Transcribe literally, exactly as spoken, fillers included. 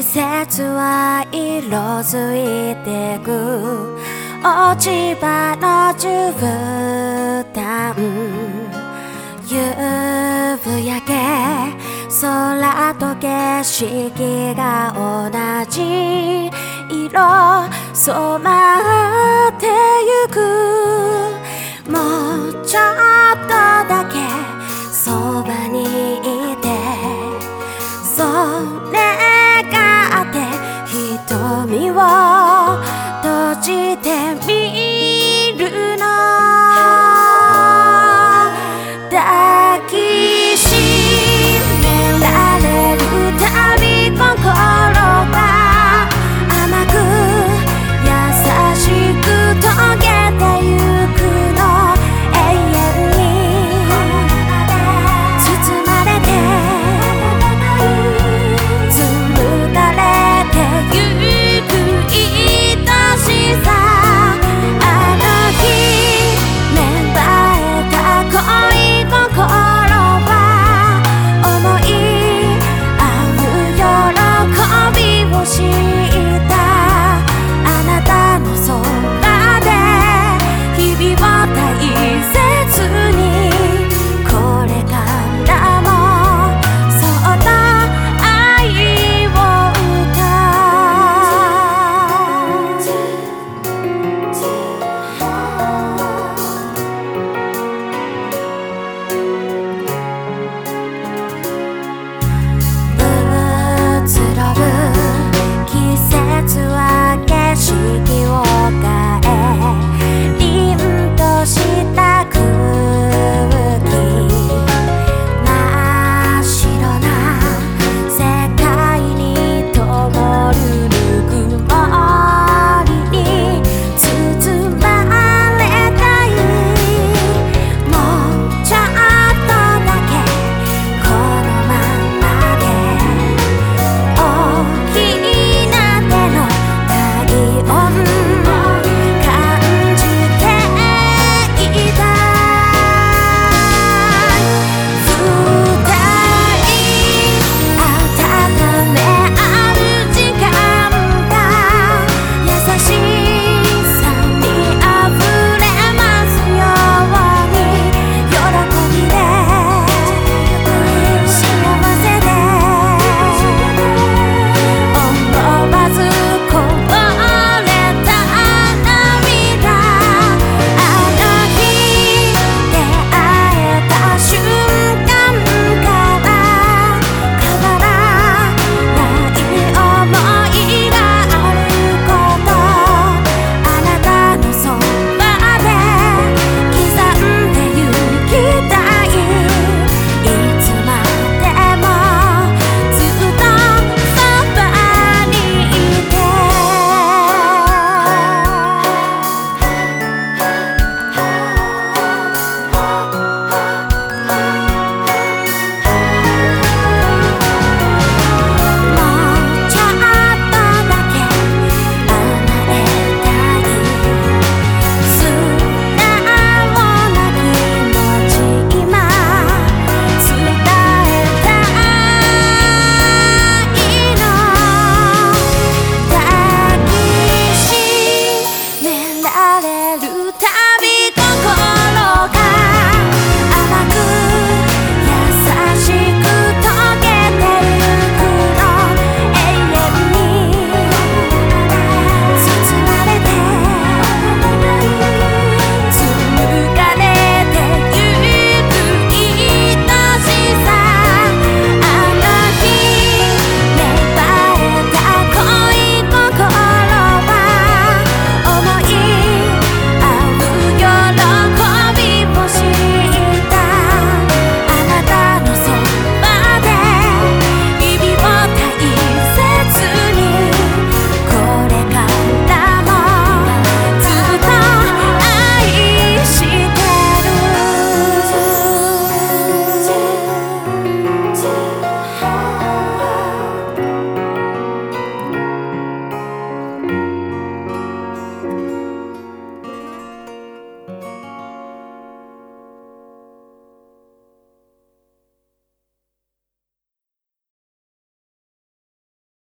節は色づいてく落ち葉の絨毯夕焼け空と景色が同じ色染まってゆくもうちょっとだけそばにいてそれがあって瞳を閉じてみるの抱きしめられるたび心は甘く優しく溶けてゆくの永遠に包まれて紡がれてゆく愛しさあの日芽生えた恋心は思い合う喜びを知る